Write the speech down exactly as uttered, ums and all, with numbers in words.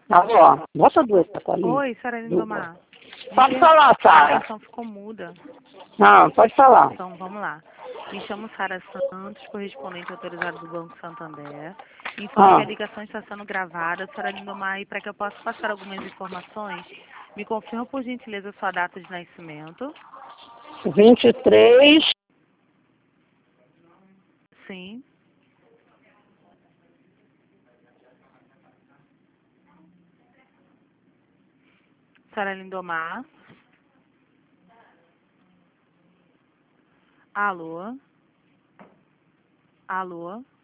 Alô, bota duas sacolinhas. Oi, Sara Lindomar. Pode falar, A Sara. ligação ficou muda. Não, pode falar. Então, vamos lá. Me chamo Sara Santos, correspondente autorizado do Banco Santander. Informo Ah. que a ligação está sendo gravada, Sara Lindomar, e para que eu possa passar algumas informações, me confirma, por gentileza, sua data de nascimento. vinte e três. Sim. Sara Lindomar. Alô? Alô?